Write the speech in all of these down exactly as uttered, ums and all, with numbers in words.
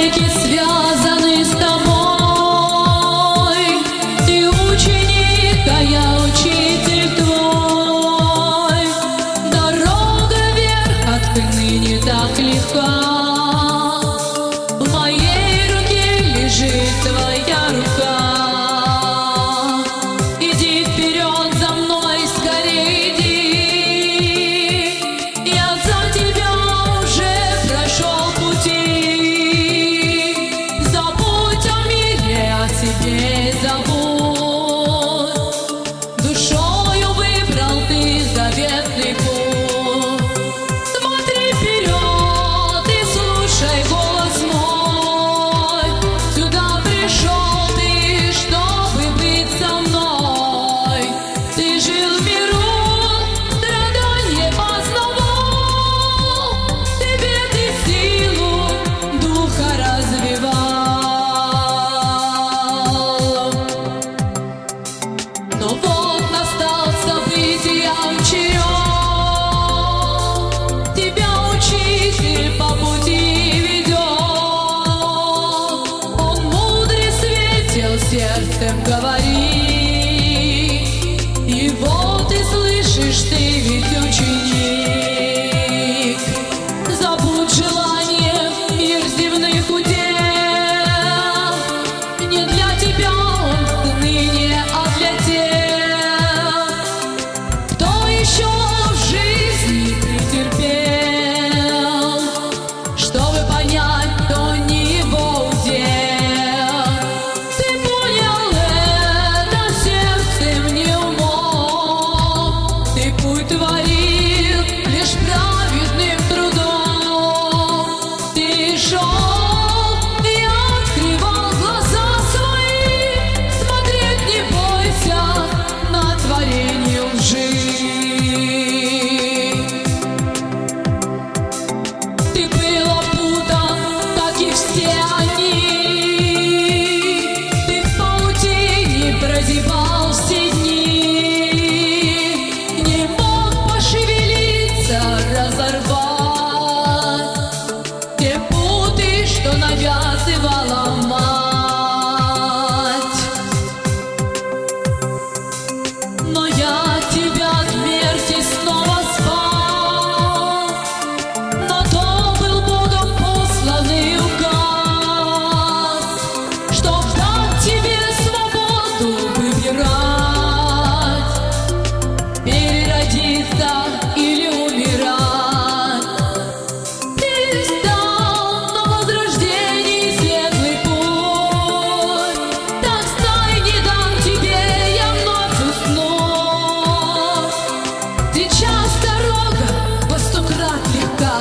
навеки связаны с тобой. Ты ученик, а я учитель твой. Дорога вверх отныне так легка. В моей руке лежит твоя рука. Иди вперед за мной, скорее иди. Я за тебя уже прошел пути. Забудь о мире, о себе забудь. Душою выбрал ты заветный путь. Смотри вперед и слушай голос мой. Сюда пришел ты, чтобы быть со мной. Ты жил в миру, страдания познавал. Тебе ты силу духа развивал. Но вот настал события черед. Тебя учитель по пути ведет. Он мудрый, светил, сердцем говорит. И вот ты слышишь, ты ведь ученик. Забудь желание мир земных удел. Не для тебя он ныне, а для тех, кто еще в жизни претерпел. Чтобы понять, то не его удел. Ты понял это сердцем, не умом. Ты путь творил лишь праведным трудом. Ты шел и открывал глаза свои. Смотреть не бойся на творение лжи. Ты был опутан, как и все они. Ты в паутине прозябал все дни. Не мог пошевелиться, разорвать те путы, что навязывала мать. Но я тебя от смерти снова спас. Но то был Богом посланный указ, чтоб дать тебе свободу выбирать, переродиться или умирать. Ты стал на возрождение светлый путь. Так знай, не дам тебе я вновь уснуть. Сейчас дорога во сто крат легка,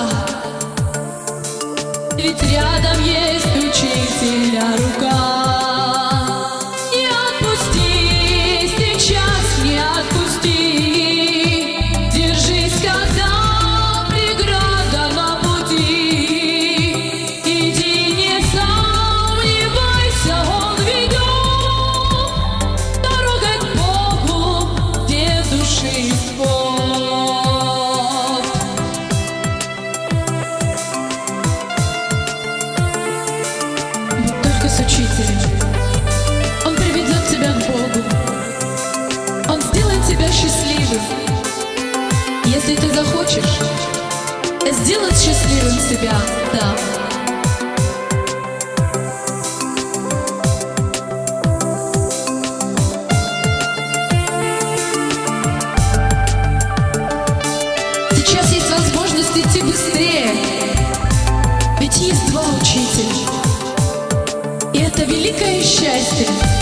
ведь рядом есть учителя рука. Не отпусти, сейчас не отпусти. Держись, когда преграда на пути. Иди, не сомневайся, он ведет дорогой к Богу, где души исход. Вот только с учителем он приведет тебя к Богу. Он сделает тебя счастливым. Если ты захочешь сделать счастливым себя, да. Сейчас есть возможность идти быстрее, ведь есть два учителя. И это великое счастье.